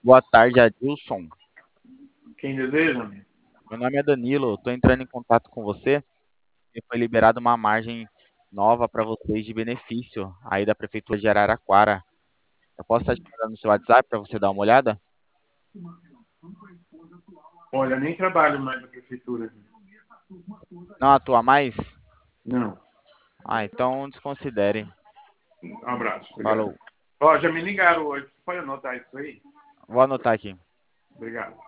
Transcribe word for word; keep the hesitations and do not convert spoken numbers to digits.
Boa tarde, Adilson. Quem deseja, amigo? Meu nome é Danilo. Estou entrando em contato com você e foi liberada uma margem nova para vocês de benefício aí da Prefeitura de Araraquara. Eu posso estar te mandando no seu WhatsApp para você dar uma olhada? Olha, nem trabalho mais na prefeitura. Não atua mais? Não. Ah, então desconsidere. Um abraço, obrigado. Falou. Ó, já me ligaram hoje. Você pode anotar isso aí? Vou anotar aqui. Obrigado.